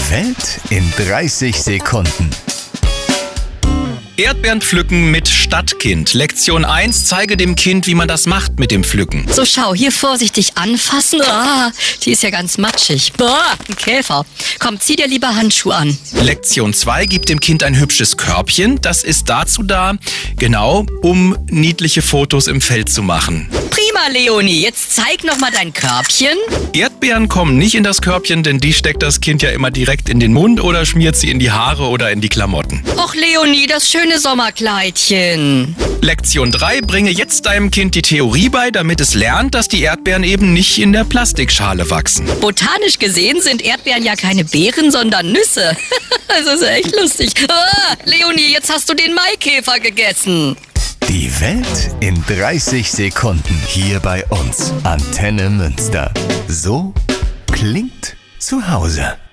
Welt in 30 Sekunden. Erdbeeren pflücken mit Stadtkind. Lektion 1, zeige dem Kind, wie man das macht mit dem Pflücken. So, schau, hier vorsichtig anfassen. Die ist ja ganz matschig. Ein Käfer. Komm, zieh dir lieber Handschuhe an. Lektion 2, gib dem Kind ein hübsches Körbchen. Das ist dazu da, genau, um niedliche Fotos im Feld zu machen. Prima, Leonie. Jetzt zeig noch mal dein Körbchen. Erdbeeren kommen nicht in das Körbchen, denn die steckt das Kind ja immer direkt in den Mund oder schmiert sie in die Haare oder in die Klamotten. Och, Leonie, das schöne Sommerkleidchen. Lektion 3, bringe jetzt deinem Kind die Theorie bei, damit es lernt, dass die Erdbeeren eben nicht in der Plastikschale wachsen. Botanisch gesehen sind Erdbeeren ja keine Beeren, sondern Nüsse. Das ist echt lustig. Leonie, jetzt hast du den Maikäfer gegessen. Die Welt in 30 Sekunden hier bei uns. Antenne Münster. So klingt zu Hause.